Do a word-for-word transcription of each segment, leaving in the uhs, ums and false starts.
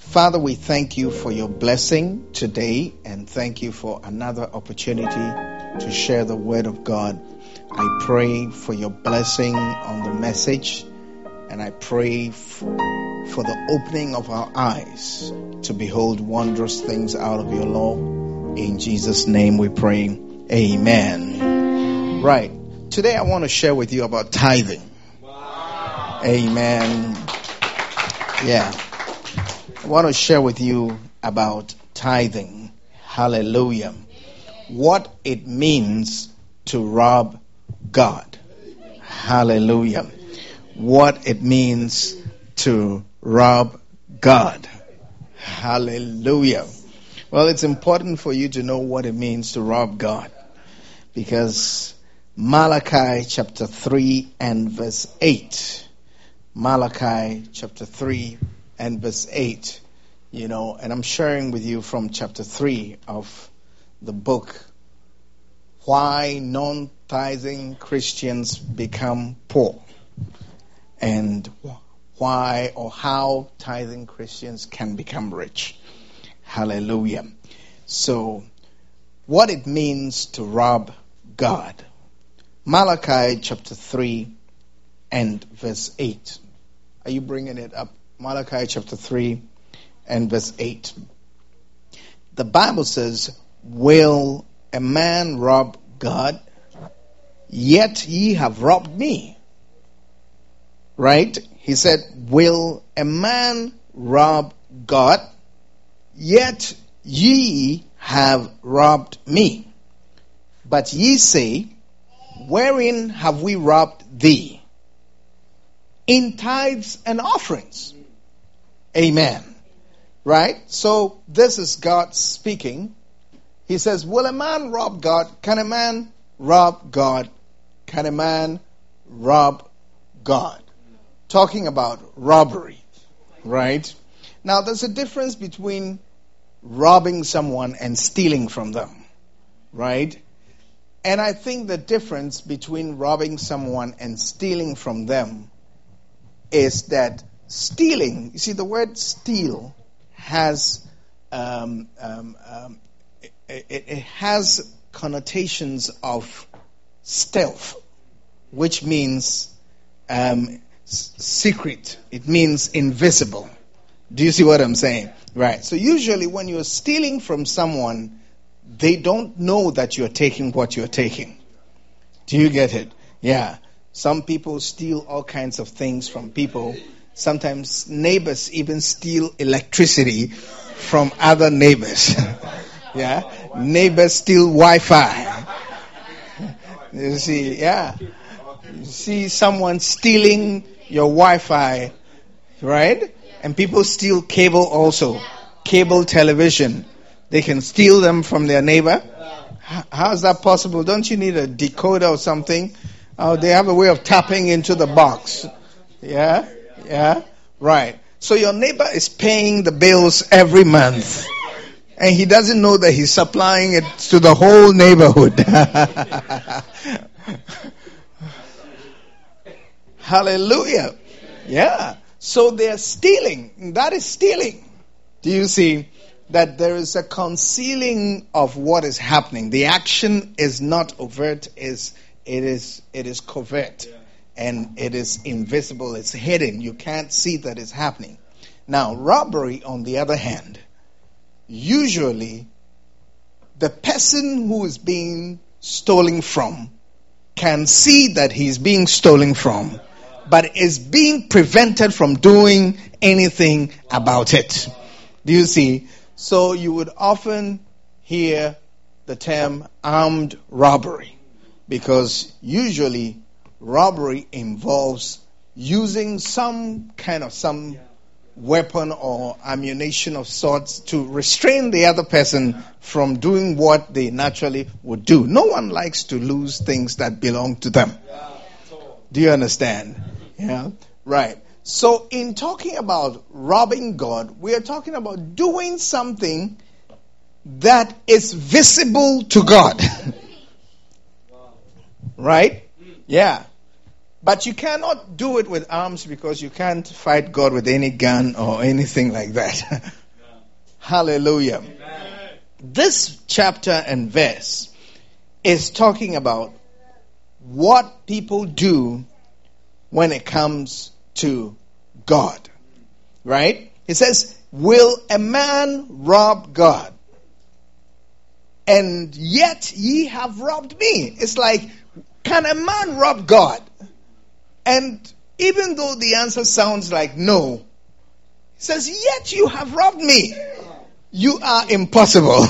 Father, we thank you for your blessing today, and thank you for another opportunity to share the word of God. I pray for your blessing on the message, and I pray f- for the opening of our eyes to behold wondrous things out of your law. In Jesus' name we pray. Amen. Right. Today I want to share with you about tithing. Wow. Amen. Yeah. I want to share with you about tithing. Hallelujah. What it means to rob God. Hallelujah. What it means to rob God. Hallelujah. Well, it's important for you to know what it means to rob God, because Malachi chapter three and verse eight. Malachi chapter three and verse eight. You know, and I'm sharing with you from chapter three of the book, Why Non-Tithing Christians Become Poor, and why or how tithing Christians can become rich. Hallelujah. So, what it means to rob God. Malachi chapter three and verse eight. Are you bringing it up? Malachi chapter three and verse eight. The Bible says, "Will a man rob God? Yet ye have robbed me." Right? He said, "Will a man rob God? Yet ye have robbed me. But ye say, wherein have we robbed thee? In tithes and offerings." Amen. Right? So this is God speaking. He says, will a man rob God? Can a man rob God? Can a man rob God? Talking about robbery. Right? Now there's a difference between robbing someone and stealing from them. Right? And I think the difference between robbing someone and stealing from them is that stealing, you see, the word steal has um, um, um, it, it has connotations of stealth, which means um, s- secret. It means invisible. Do you see what I'm saying? Right. So usually when you're stealing from someone, they don't know that you're taking what you're taking. Do you get it? Yeah. Some people steal all kinds of things from people. Sometimes neighbors even steal electricity from other neighbors. Yeah. Neighbors steal Wi-Fi. You see, yeah. You see someone stealing your Wi-Fi, right? And people steal cable also. Cable television. They can steal them from their neighbor. How is that possible? Don't you need a decoder or something? Oh, they have a way of tapping into the box. Yeah? Yeah? Right. So your neighbor is paying the bills every month, and he doesn't know that he's supplying it to the whole neighborhood. Hallelujah. Yeah. So they're stealing. That is stealing. Do you see that there is a concealing of what is happening? The action is not overt, is it is it is covert. And it is invisible, it's hidden. You can't see that it's happening. Now, robbery, on the other hand, usually the person who is being stolen from can see that he's being stolen from, but is being prevented from doing anything about it. Do you see? So you would often hear the term armed robbery, because usually robbery involves using some kind of some weapon or ammunition of sorts to restrain the other person from doing what they naturally would do. No one likes to lose things that belong to them. Do you understand? Yeah. Right. So in talking about robbing God, we are talking about doing something that is visible to God. Right? Yeah. But you cannot do it with arms, because you can't fight God with any gun or anything like that. Hallelujah. Amen. This chapter and verse is talking about what people do when it comes to God. Right? It says, will a man rob God? And yet ye have robbed me. It's like, can a man rob God? And even though the answer sounds like no, it says, yet you have robbed me. You are impossible.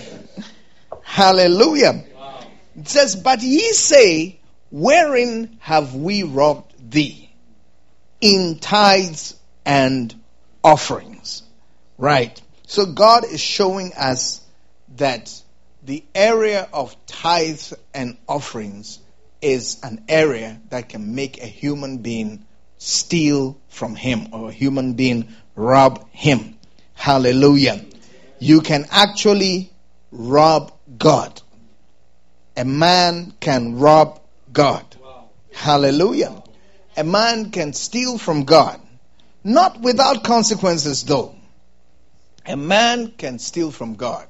Hallelujah. Wow. It says, but ye say, wherein have we robbed thee? In tithes and offerings. Right. So God is showing us that the area of tithes and offerings is an area that can make a human being steal from him, or a human being rob him. Hallelujah. You can actually rob God. A man can rob God. Wow. Hallelujah. A man can steal from God. Not without consequences though. A man can steal from God.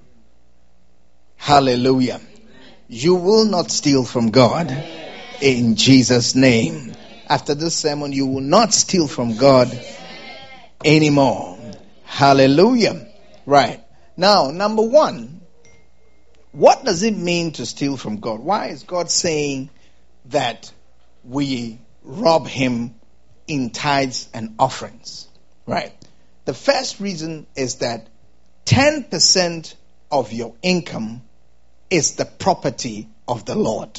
Hallelujah. You will not steal from God. In Jesus' name. After this sermon, you will not steal from God anymore. Hallelujah. Right. Now, number one, what does it mean to steal from God? Why is God saying that we rob him in tithes and offerings? Right. The first reason is that ten percent of your income is the property of the Lord.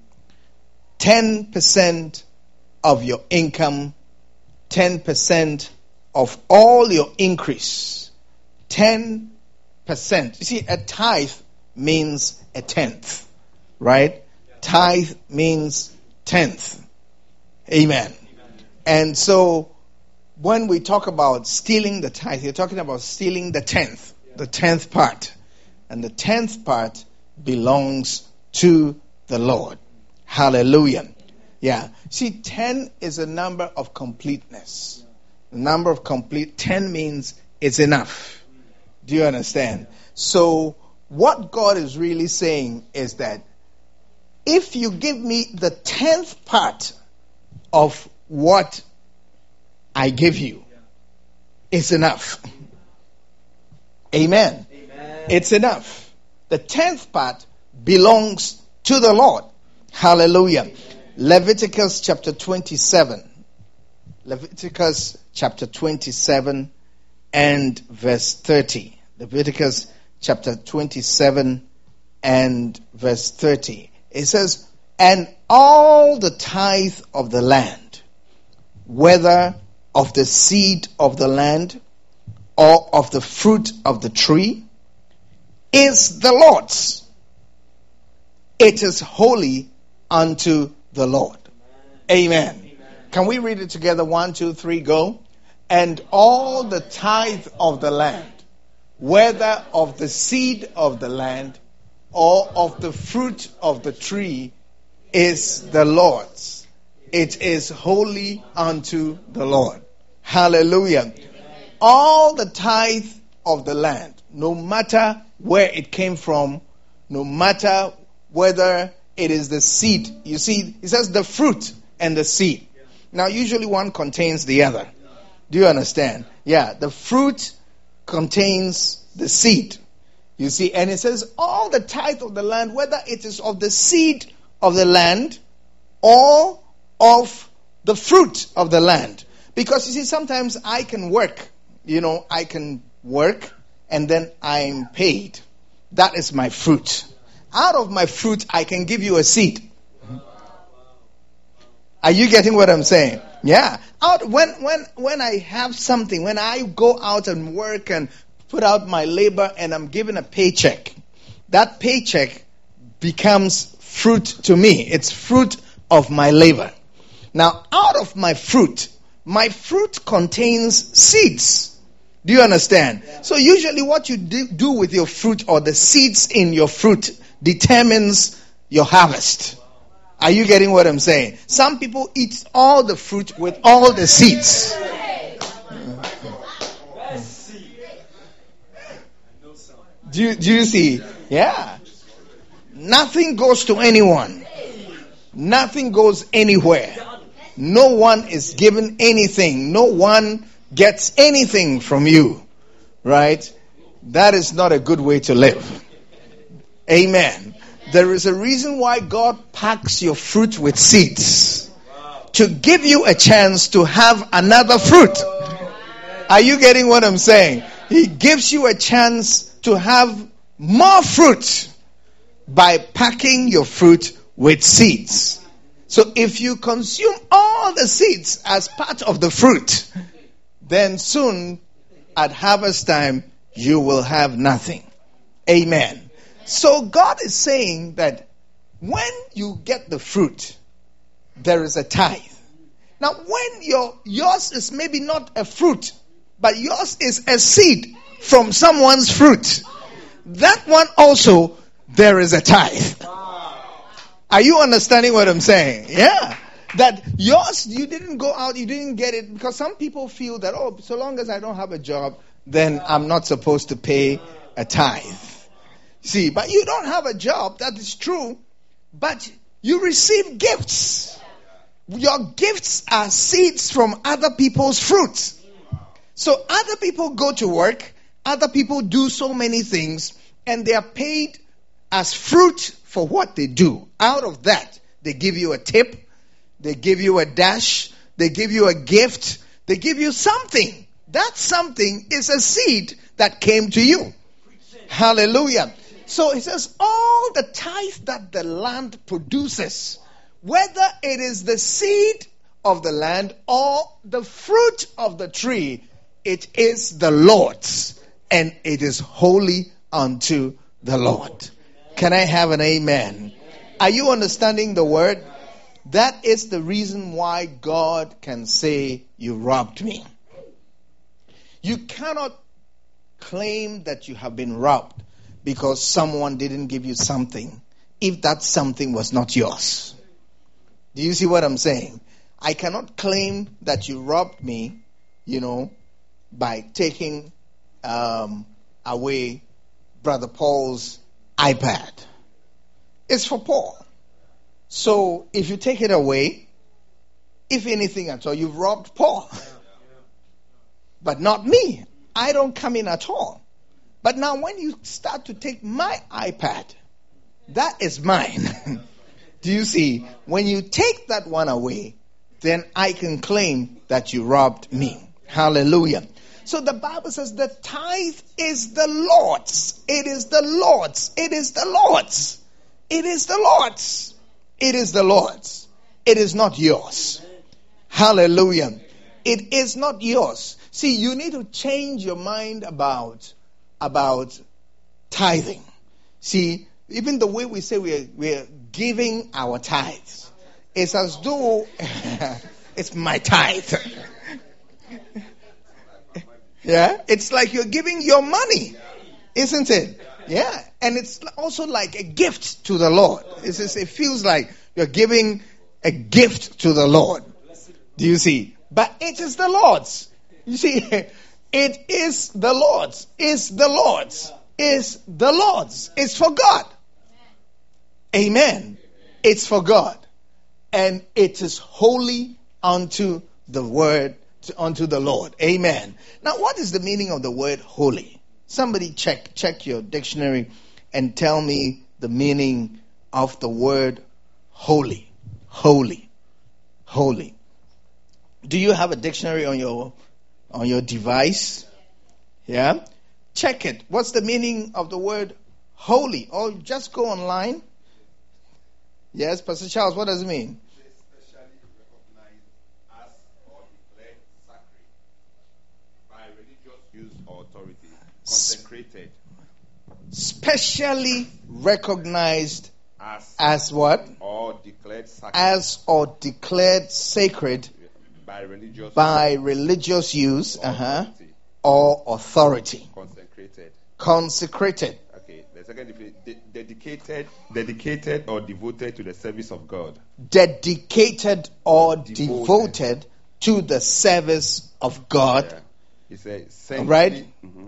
ten percent of your income, ten percent of all your increase, ten percent. You see, a tithe means a tenth, right? Tithe means tenth. Amen. Amen. And so, when we talk about stealing the tithe, you're talking about stealing the tenth, the tenth part. And the tenth part belongs to the Lord. Hallelujah. Yeah. See, ten is a number of completeness. The number of complete, ten means it's enough. Do you understand? So, what God is really saying is that if you give me the tenth part of what I give you, it's enough. Amen. Amen. It's enough. The tenth part belongs to the Lord. Hallelujah. Amen. Leviticus chapter twenty-seven. Leviticus chapter twenty-seven and verse thirty. Leviticus chapter twenty-seven and verse thirty. It says, and all the tithe of the land, whether of the seed of the land or of the fruit of the tree, is the Lord's. It is holy unto the Lord. Amen. Amen. Can we read it together? One, two, three, go. And all the tithe of the land, whether of the seed of the land or of the fruit of the tree, is the Lord's. It is holy unto the Lord. Hallelujah. Amen. All the tithe of the land, no matter where it came from, no matter whether it is the seed. You see, it says the fruit and the seed. Now, usually one contains the other. Do you understand? Yeah, the fruit contains the seed. You see, and it says all the tithe of the land, whether it is of the seed of the land or of the fruit of the land. Because you see, sometimes I can work, you know, I can work and then I'm paid. That is my fruit. Out of my fruit, I can give you a seed. Are you getting what I'm saying? Yeah. Out when when when I have something, when I go out and work and put out my labor and I'm given a paycheck, that paycheck becomes fruit to me. It's fruit of my labor. Now, out of my fruit, my fruit contains seeds. Do you understand? Yeah. So usually what you do, do with your fruit or the seeds in your fruit determines your harvest. Are you getting what I'm saying? Some people eat all the fruit with all the seeds. Do you, do you see? Yeah. Nothing goes to anyone. Nothing goes anywhere. No one is given anything. No one gets anything from you. Right? That is not a good way to live. Amen. There is a reason why God packs your fruit with seeds. To give you a chance to have another fruit. Are you getting what I'm saying? He gives you a chance to have more fruit by packing your fruit with seeds. So if you consume all the seeds as part of the fruit, then soon at harvest time you will have nothing. Amen. So God is saying that when you get the fruit, there is a tithe. Now when your yours is maybe not a fruit, but yours is a seed from someone's fruit, that one also there is a tithe. Are you understanding what I'm saying? Yeah. That yours, you didn't go out, you didn't get it, because some people feel that, oh, so long as I don't have a job, then I'm not supposed to pay a tithe. See, but you don't have a job, that is true, but you receive gifts. Your gifts are seeds from other people's fruits. So other people go to work, other people do so many things, and they are paid as fruit for what they do. Out of that, they give you a tip, they give you a dash, they give you a gift, they give you something. That something is a seed that came to you. Hallelujah. So it says, all the tithe that the land produces, whether it is the seed of the land or the fruit of the tree, it is the Lord's, and it is holy unto the Lord. Can I have an amen? Are you understanding the word? That is the reason why God can say, you robbed me. You cannot claim that you have been robbed because someone didn't give you something if that something was not yours. Do you see what I'm saying? I cannot claim that you robbed me, you know, by taking um, away Brother Paul's iPad. It's for Paul. So if you take it away, if anything at all, you've robbed Paul. But not me. I don't come in at all. But now when you start to take my iPad, that is mine. Do you see? When you take that one away, then I can claim that you robbed me. Hallelujah. So the Bible says the tithe is the Lord's. It is the Lord's. It is the Lord's. It is the Lord's. It is the Lord's. It is not yours. Hallelujah. It is not yours. See, you need to change your mind about, about tithing. See, even the way we say we're, we're giving our tithes, it's as though it's my tithe. Yeah, it's like you're giving your money, isn't it? Yeah, and it's also like a gift to the Lord. It's just, it feels like you're giving a gift to the Lord. Do you see? But it is the Lord's. You see, it is the Lord's. It's the Lord's. It's the Lord's. It's for God. Amen. It's for God. And it is holy unto the word, unto the Lord. Amen. Now, what is the meaning of the word holy? Somebody check, check your dictionary and tell me the meaning of the word holy. Holy. Holy. Do you have a dictionary on your on your device? Yeah? Check it. What's the meaning of the word holy? Or just go online. Yes, Pastor Charles, what does it mean? Specially recognized as or declared sacred by religious use or authority. Consecrated. Specially recognized as, as what? Or declared sacred. As or declared sacred by religious by religious use or, uh-huh, authority. or authority. Consecrated. Consecrated. Okay, the second definition, de- dedicated, dedicated or devoted to the service of God. Dedicated or devoted, devoted to the service of God. Yeah. He said, right? Mm-hmm.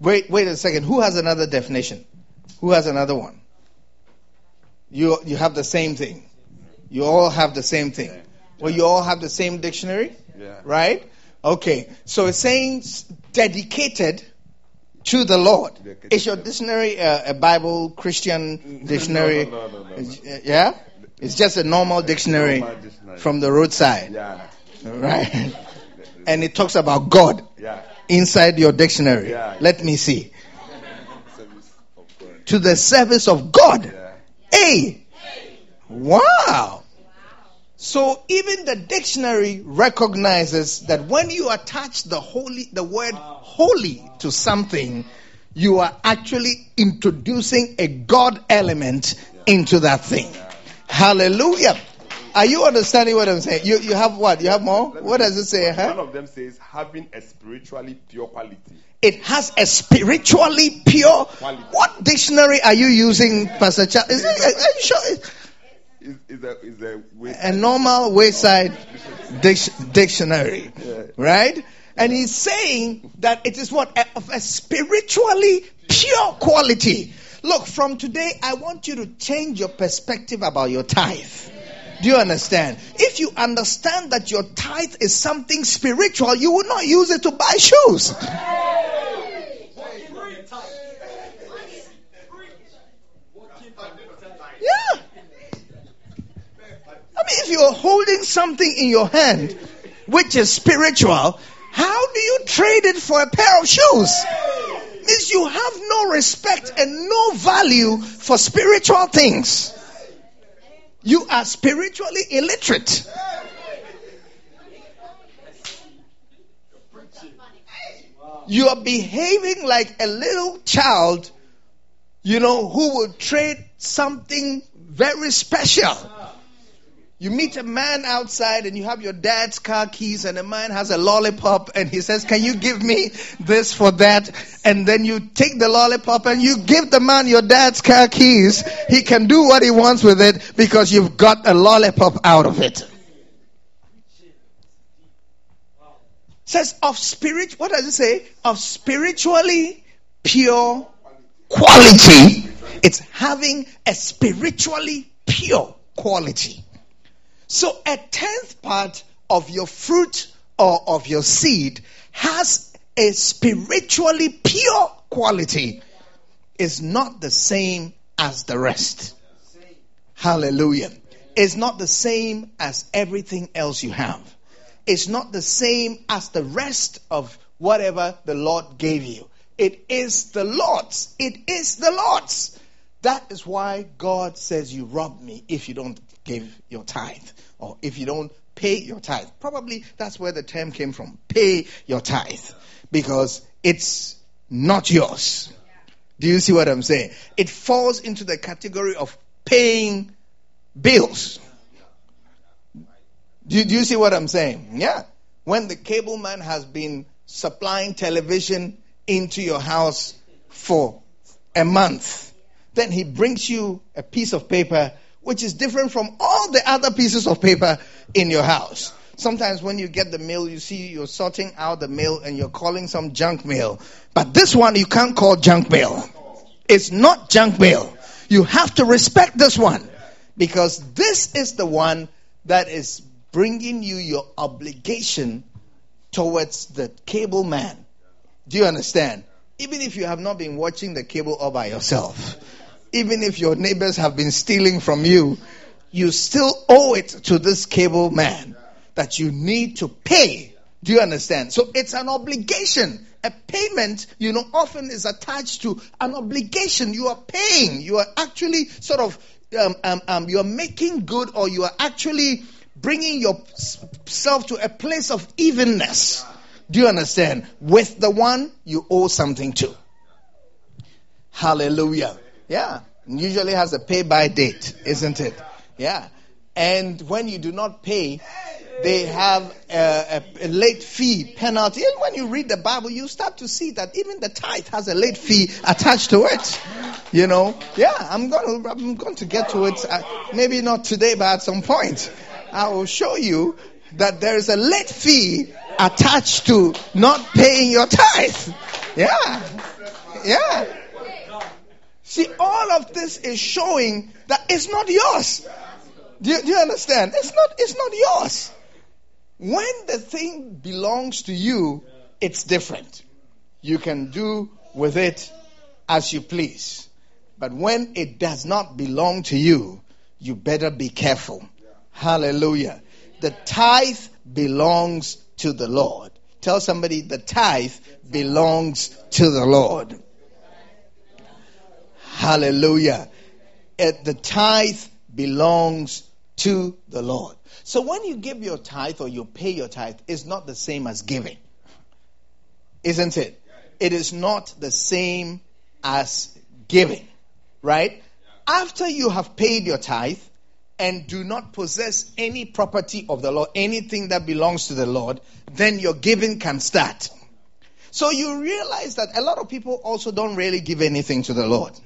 Wait, wait a second. Who has another definition? Who has another one? You you have the same thing. You all have the same thing. Well, you all have the same dictionary, Yeah. right? Okay. So it's saying s- dedicated to the Lord. Is your dictionary uh, a Bible Christian dictionary? No, no, no, no, no. Is- Yeah? It's just a normal dictionary Normal dictionary. from the roadside, Yeah. right? And it talks about God Yeah. inside your dictionary. Yeah. Let me see. Service of God. To the service of God. Yeah. Hey! Wow! So even the dictionary recognizes that when you attach the holy, the word holy to something, you are actually introducing a God element into that thing. Hallelujah. Are you understanding what I'm saying? You you have what? You have more? What does it say? Huh? One of them says having a spiritually pure quality. It has a spiritually pure. Quality. What dictionary are you using, Pastor Charles? Is it, are you sure? Is is a is a way. A normal wayside dic- dictionary, Yeah. right? And he's saying that it is what? A, of a spiritually pure quality. Look, from today, I want you to change your perspective about your tithe. Do you understand? If you understand that your tithe is something spiritual, you will not use it to buy shoes. Yeah. I mean, if you're holding something in your hand which is spiritual, how do you trade it for a pair of shoes? Means you have no respect and no value for spiritual things. You are spiritually illiterate. You are behaving like a little child, you know, who will trade something very special. You meet a man outside and you have your dad's car keys and the man has a lollipop and he says, can you give me this for that? And then you take the lollipop and you give the man your dad's car keys. He can do what he wants with it because you've got a lollipop out of it. It says of spirit, what does it say? Of spiritually pure quality. It's having a spiritually pure quality. So a tenth part of your fruit or of your seed has a spiritually pure quality. It's not the same as the rest. Hallelujah. It's not the same as everything else you have. It's not the same as the rest of whatever the Lord gave you. It is the Lord's. It is the Lord's. That is why God says you rob me if you don't give your tithe or if you don't pay your tithe. Probably that's where the term came from. Pay your tithe. Because it's not yours. Do you see what I'm saying? It falls into the category of paying bills. Do you, do you see what I'm saying? Yeah. When the cable man has been supplying television into your house for a month, then he brings you a piece of paper which is different from all the other pieces of paper in your house. Sometimes when you get the mail, you see you're sorting out the mail and you're calling some junk mail. But this one you can't call junk mail. It's not junk mail. You have to respect this one because this is the one that is bringing you your obligation towards the cable man. Do you understand? Even if you have not been watching the cable all by yourself, even if your neighbors have been stealing from you, you still owe it to this cable man that you need to pay. Do you understand? So it's an obligation. A payment, you know, often is attached to an obligation. You are paying. You are actually sort of, um, um, um, you are making good, or you are actually bringing yourself to a place of evenness. Do you understand? With the one you owe something to. Hallelujah. Yeah. Usually has a pay by date, isn't it? Yeah. And when you do not pay, they have a, a, a late fee penalty. And when you read the Bible, you start to see that even the tithe has a late fee attached to it. You know? Yeah, I'm going to, I'm going to get to it. Uh, maybe not today, but at some point. I will show you that there is a late fee attached to not paying your tithe. Yeah. Yeah. See, all of this is showing that it's not yours. Do you, do you understand? It's not, it's not yours. When the thing belongs to you, it's different. You can do with it as you please. But when it does not belong to you, you better be careful. Hallelujah. The tithe belongs to the Lord. Tell somebody the tithe belongs to the Lord. Hallelujah. It, the tithe belongs to the Lord. So when you give your tithe or you pay your tithe, it's not the same as giving. Isn't it? It is not the same as giving. Right? After you have paid your tithe and do not possess any property of the Lord, anything that belongs to the Lord, then your giving can start. So you realize that a lot of people also don't really give anything to the Lord.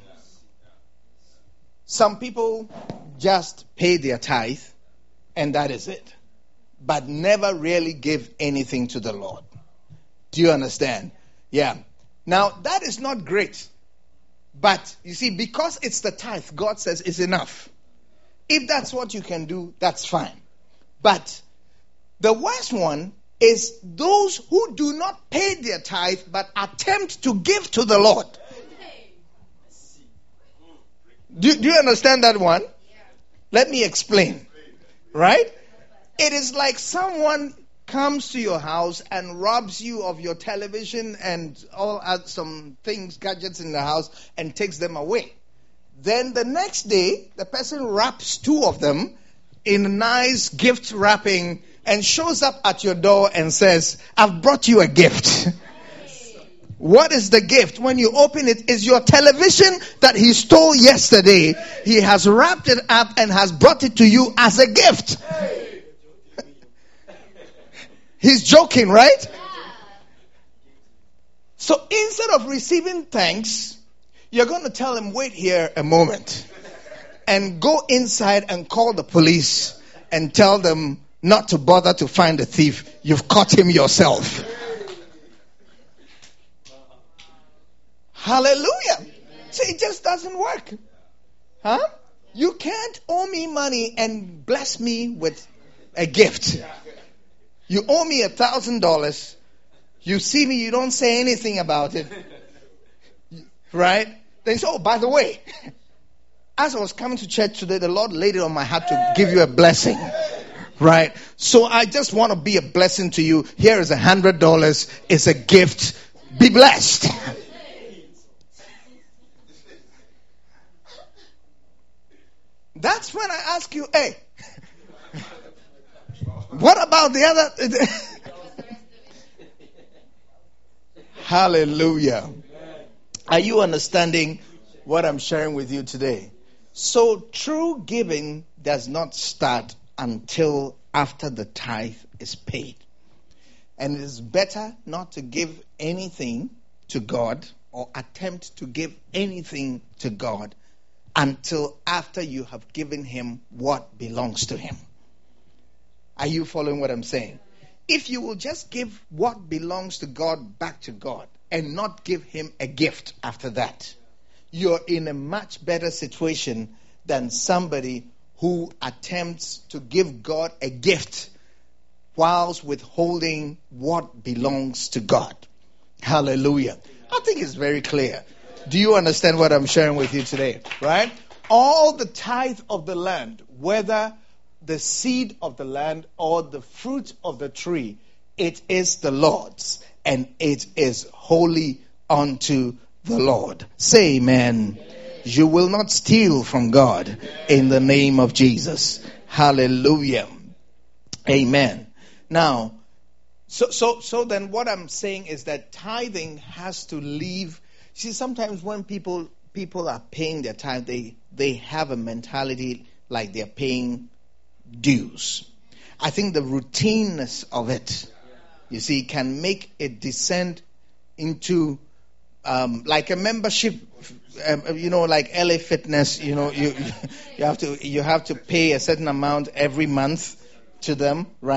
Some people just pay their tithe and that is it. But never really give anything to the Lord. Do you understand? Yeah. Now, that is not great. But, you see, because it's the tithe, God says it's enough. If that's what you can do, that's fine. But the worst one is those who do not pay their tithe but attempt to give to the Lord. Do, do you understand that one? Let me explain. Right? It is like someone comes to your house and robs you of your television and all uh, some things, gadgets in the house, and takes them away. Then the next day, the person wraps two of them in a nice gift wrapping and shows up at your door and says, I've brought you a gift. What is the gift? When you open it, is your television that he stole yesterday. He has wrapped it up and has brought it to you as a gift. He's joking, right? So instead of receiving thanks, you're going to tell him, wait here a moment. And go inside and call the police and tell them not to bother to find the thief. You've caught him yourself. Hallelujah. See, it just doesn't work. Huh? You can't owe me money and bless me with a gift. You owe me a thousand dollars. You see me, you don't say anything about it. Right? Then you say, oh, by the way, as I was coming to church today, the Lord laid it on my heart to give you a blessing. Right? So I just want to be a blessing to you. Here is a hundred dollars. It's a gift. Be blessed. That's when I ask you, hey, what about the other? Hallelujah. Are you understanding what I'm sharing with you today? So true giving does not start until after the tithe is paid. And it is better not to give anything to God or attempt to give anything to God until after you have given him what belongs to him. Are you following what I'm saying? If you will just give what belongs to God back to God and not give him a gift after that, you're in a much better situation than somebody who attempts to give God a gift whilst withholding what belongs to God. Hallelujah. I think it's very clear. Do you understand what I'm sharing with you today? Right? All the tithe of the land, whether the seed of the land or the fruit of the tree, it is the Lord's and it is holy unto the Lord. Say amen. Amen. You will not steal from God in the name of Jesus. Hallelujah. Amen. Now, so so so then what I'm saying is that tithing has to leave. See, sometimes when people people are paying their tithe, they they have a mentality like they're paying dues. I think the routineness of it, you see, can make it descend into um, like a membership. Um, you know, like L A Fitness. You know, you you have to you have to pay a certain amount every month to them, right?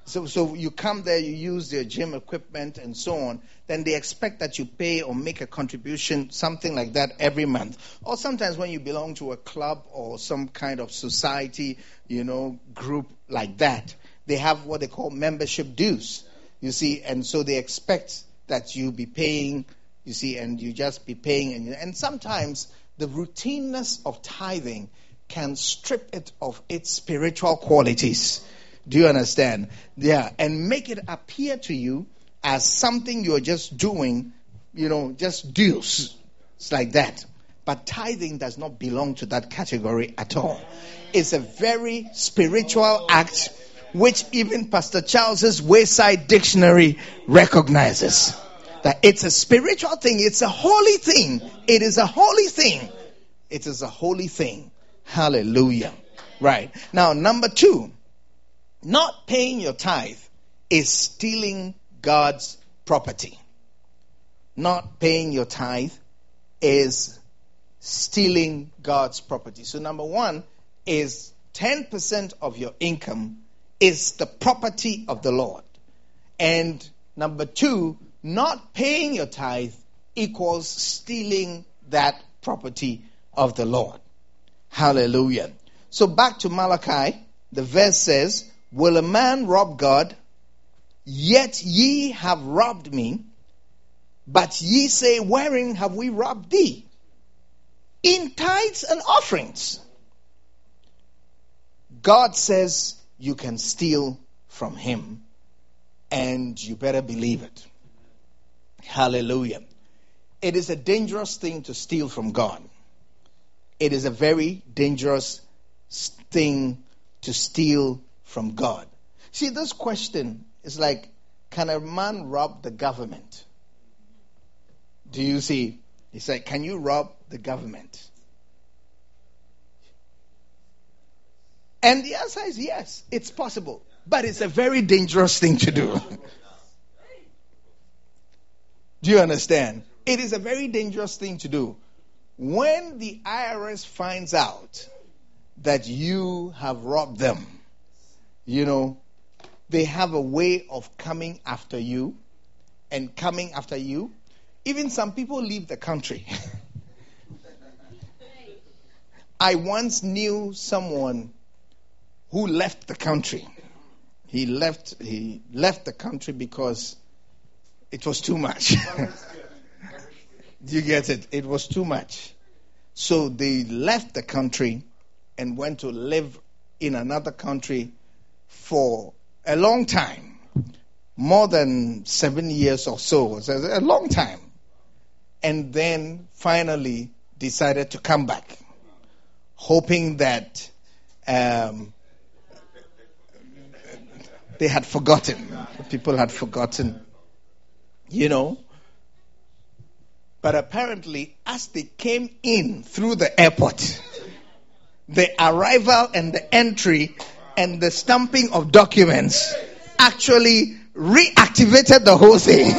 So, so you come there, you use their gym equipment and so on. Then they expect that you pay or make a contribution, something like that, every month. Or sometimes when you belong to a club or some kind of society, you know, group like that, they have what they call membership dues. You see, and so they expect that you be paying. You see, and you just be paying, and and sometimes the routineness of tithing can strip it of its spiritual qualities. Do you understand? Yeah, and make it appear to you as something you're just doing, you know, just dues. It's like that. But tithing does not belong to that category at all. It's a very spiritual act, which even Pastor Charles's Wayside Dictionary recognizes. That it's a spiritual thing. It's a holy thing. It is a holy thing. It is a holy thing. Hallelujah. Right. Now, number two. Not paying your tithe is stealing God's property. Not paying your tithe is stealing God's property. So number one is ten percent of your income is the property of the Lord. And number two, not paying your tithe equals stealing that property of the Lord. Hallelujah. So back to Malachi, the verse says, will a man rob God? Yet ye have robbed me. But ye say, wherein have we robbed thee? In tithes and offerings. God says you can steal from him, and you better believe it. Hallelujah. It is a dangerous thing to steal from God. It is a very dangerous thing to steal from God. See, this question is like, can a man rob the government? Do you see? It's like, can you rob the government? And the answer is yes, it's possible. But it's a very dangerous thing to do. Do you understand? It is a very dangerous thing to do. When the I R S finds out that you have robbed them, you know, they have a way of coming after you and coming after you. Even some people leave the country. I once knew someone who left the country. He left he left the country because it was too much. Do you get it? It was too much. So they left the country and went to live in another country for a long time, more than seven years or so, so a long time, and then finally decided to come back, hoping that um, they had forgotten, people had forgotten, you know. But apparently, as they came in through the airport, the arrival and the entry and the stamping of documents actually reactivated the whole thing.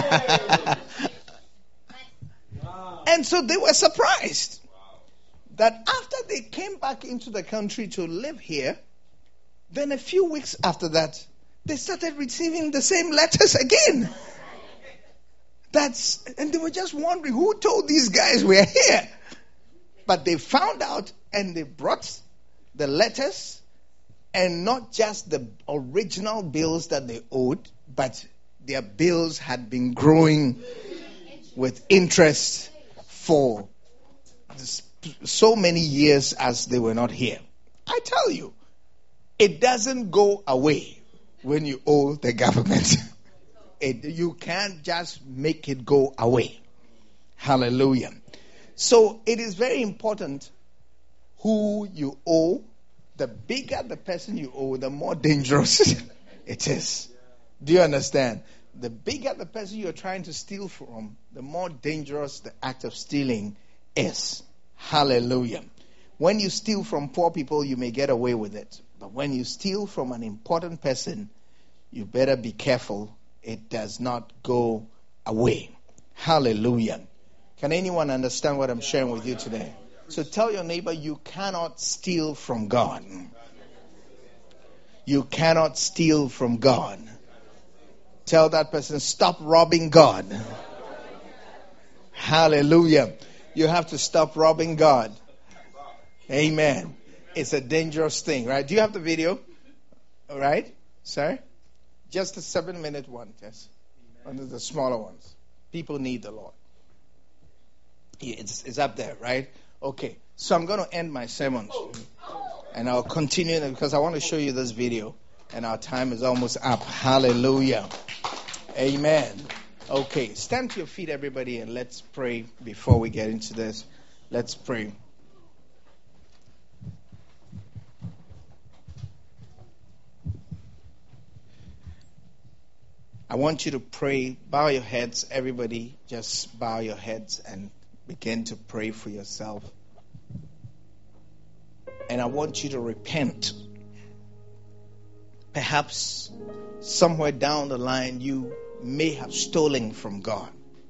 And so they were surprised that after they came back into the country to live here, then a few weeks after that, they started receiving the same letters again. That's, and they were just wondering, who told these guys we're here? But they found out and they brought the letters, and not just the original bills that they owed, but their bills had been growing with interest for so many years as they were not here. I tell you, it doesn't go away when you owe the government. It, you can't just make it go away. Hallelujah. So it is very important who you owe. The bigger the person you owe, the more dangerous it is. Do you understand? The bigger the person you're trying to steal from, the more dangerous the act of stealing is. Hallelujah. When you steal from poor people, you may get away with it. But when you steal from an important person, you better be careful. It does not go away. Hallelujah. Can anyone understand what I'm sharing with you today? So tell your neighbor, you cannot steal from God. You cannot steal from God. Tell that person, stop robbing God. Hallelujah. You have to stop robbing God. Amen. It's a dangerous thing, right? Do you have the video? All right, sir? Just a seven minute one, yes. One of the smaller ones. People need the Lord. It's, it's up there, right? Okay. So I'm going to end my sermon. And I'll continue because I want to show you this video. And our time is almost up. Hallelujah. Amen. Okay. Stand to your feet, everybody, and let's pray before we get into this. Let's pray. I want you to pray. Bow your heads, everybody. Just bow your heads and begin to pray for yourself. And I want you to repent. Perhaps somewhere down the line you may have stolen from God.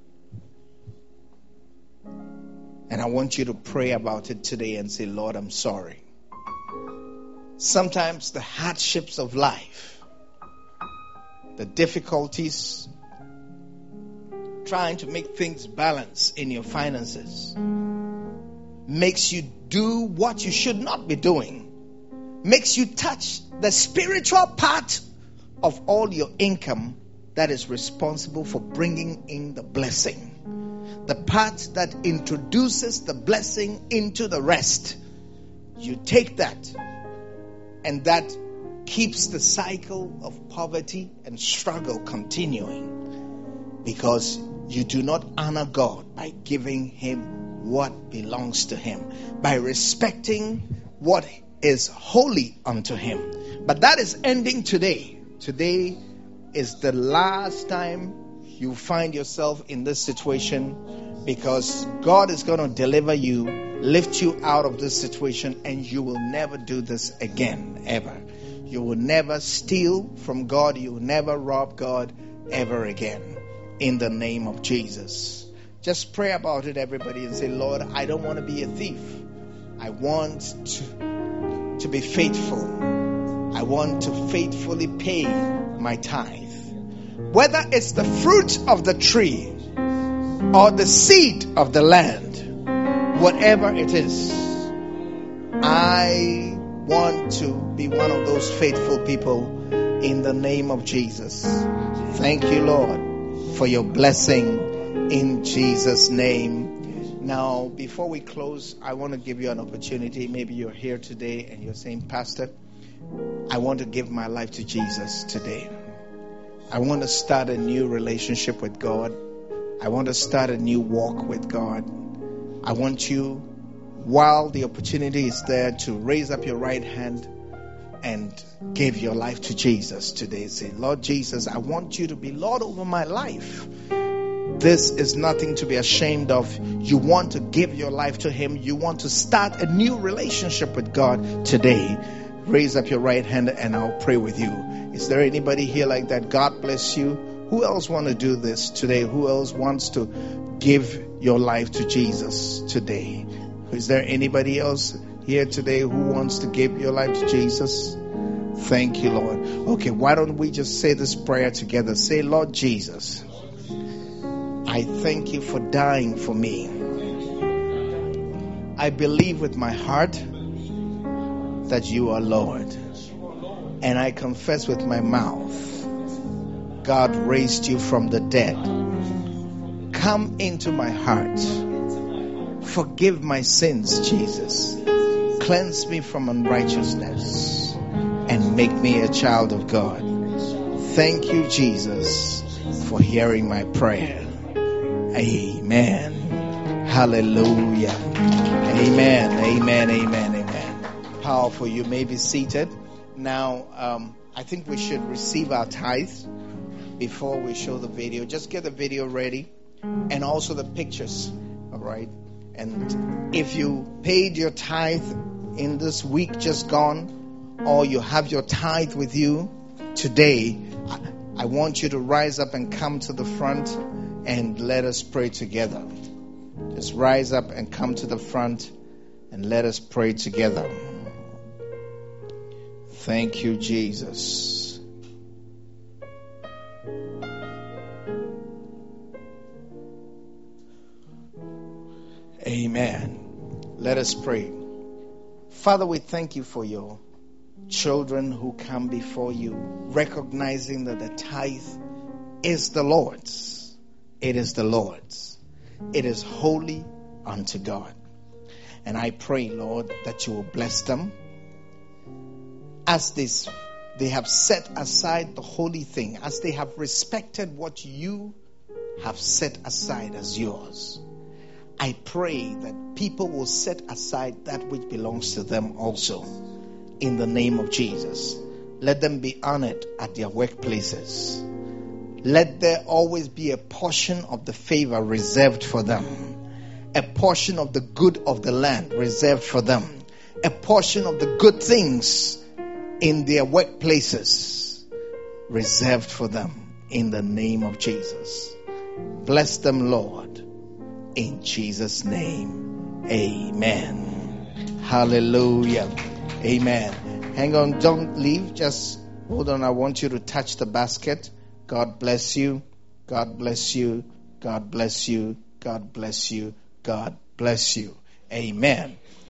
And I want you to pray about it today and say, Lord, I'm sorry. Sometimes the hardships of life, the difficulties, trying to make things balance in your finances, makes you do what you should not be doing, makes you touch the spiritual part of all your income that is responsible for bringing in the blessing, the part that introduces the blessing into the rest. You take that, and that keeps the cycle of poverty and struggle continuing, because you do not honor God by giving Him what belongs to Him, by respecting what is holy unto Him. But that is ending today. Today is the last time you find yourself in this situation, because God is going to deliver you, lift you out of this situation, and you will never do this again, ever. You will never steal from God. You will never rob God ever again. In the name of Jesus. Just pray about it, everybody, and say, Lord, I don't want to be a thief. I want to, to be faithful. I want to faithfully pay my tithe. Whether it's the fruit of the tree or the seed of the land, whatever it is, I want to be one of those faithful people in the name of Jesus. Thank you, Lord, for your blessing in Jesus' name. Now, before we close, I want to give you an opportunity. Maybe you're here today and you're saying, Pastor, I want to give my life to Jesus today. I want to start a new relationship with God. I want to start a new walk with God. I want you, while the opportunity is there, to raise up your right hand and give your life to Jesus today. Say, Lord Jesus, I want you to be Lord over my life. This is nothing to be ashamed of. You want to give your life to Him. You want to start a new relationship with God today. Raise up your right hand and I'll pray with you. Is there anybody here like that? God bless you. Who else want to do this today? Who else wants to give your life to Jesus today? Is there anybody else here today who wants to give your life to Jesus? Thank you, Lord. Okay, why don't we just say this prayer together? Say, Lord Jesus, I thank you for dying for me. I believe with my heart that you are Lord. And I confess with my mouth, God raised you from the dead. Come into my heart. Forgive my sins, Jesus. Cleanse me from unrighteousness and make me a child of God. Thank you, Jesus, for hearing my prayer. Amen. Hallelujah. Amen. Amen. Amen. Amen. Powerful. You may be seated. Now, um, I think we should receive our tithes before we show the video. Just get the video ready and also the pictures. All right. And if you paid your tithe in this week just gone, or you have your tithe with you today, I want you to rise up and come to the front and let us pray together. Just rise up and come to the front and let us pray together. Thank you, Jesus. Amen. Let us pray. Father, we thank you for your children who come before you, recognizing that the tithe is the Lord's. It is the Lord's. It is holy unto God. And I pray, Lord, that you will bless them as this, they have set aside the holy thing, as they have respected what you have set aside as yours. I pray that people will set aside that which belongs to them also. In the name of Jesus. Let them be honored at their workplaces. Let there always be a portion of the favor reserved for them. A portion of the good of the land reserved for them. A portion of the good things in their workplaces reserved for them. In the name of Jesus. Bless them, Lord. In Jesus' name, amen. Hallelujah. Amen. Hang on, don't leave. Just hold on. I want you to touch the basket. God bless you. God bless you. God bless you. God bless you. God bless you. Amen.